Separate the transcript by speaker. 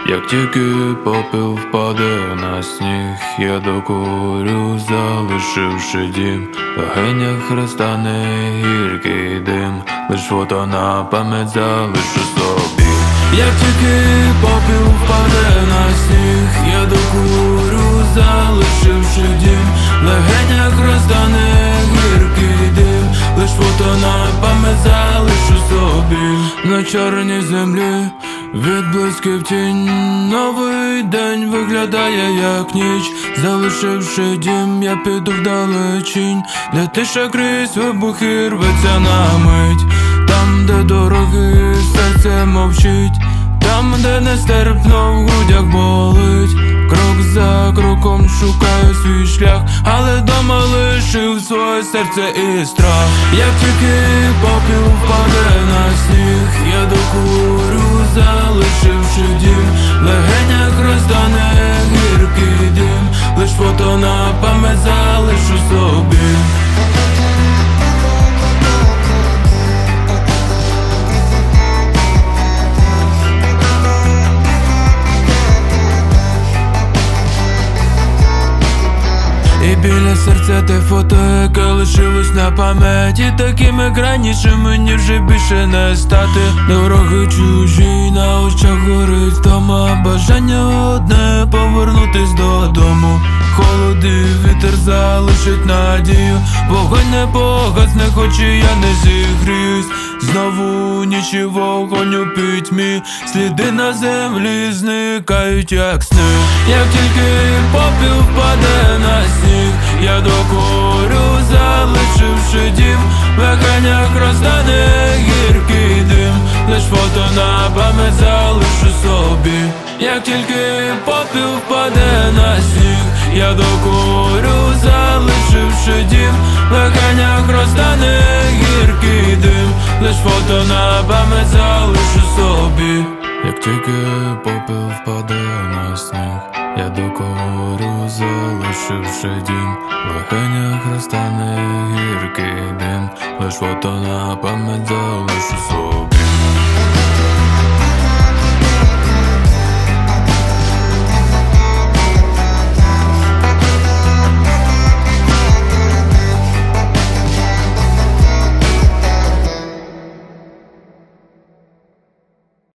Speaker 1: Як тільки попіл впаде на сніг, я докурю, залишивши дім. В легенях розтане гіркий дим, лиш фото на пам'ять залишу собі. Як тільки попіл впаде на сніг, я докурю, залишивши дім. В легенях розтане гіркий дим, лиш фото на пам'ять залишу собі. На чорній землі відблисків тінь, новий день виглядає як ніч. Залишивши дім, я піду вдалечінь, де тиша крізь вибухи рветься на мить. Там, де дороги, серце мовчить, там, де нестерпно в грудях болить. Крок за кроком шукаю свій шлях, але дома лишив своє серце і страх. Як тільки попіл впаде на сніг, я докурю, залишивши дім. В легенях розтане гіркий дим, лиш фото на пам'ять залишу собі. І біля серця те фото, яке лишилось на пам'яті, такими крайнішими мені вже більше не стати. Дороги чужі, на очах горить втома, бажання одне повернутись додому. Холод і вітер залишить надію, вогонь не погасне, хоч і я не зігріюсь. Знову ніч і вогонь у пітьмі, сліди на землі зникають як сни. Як тільки попіл впаде на сніг, я докурю, залишивши дім. В легенях розтане гіркий дим, лиш фото на пам'ять залишу собі. Як тільки попіл впаде на сніг, я докурю, залишивши дім. В легенях розтане гіркий дим, лиш фото на пам'ять залишу собі. Як тільки попіл впаде на сніг, я докурю, залишивши дім. В легенях розтане гіркий дим, лиш фото на пам'ять залишу собі.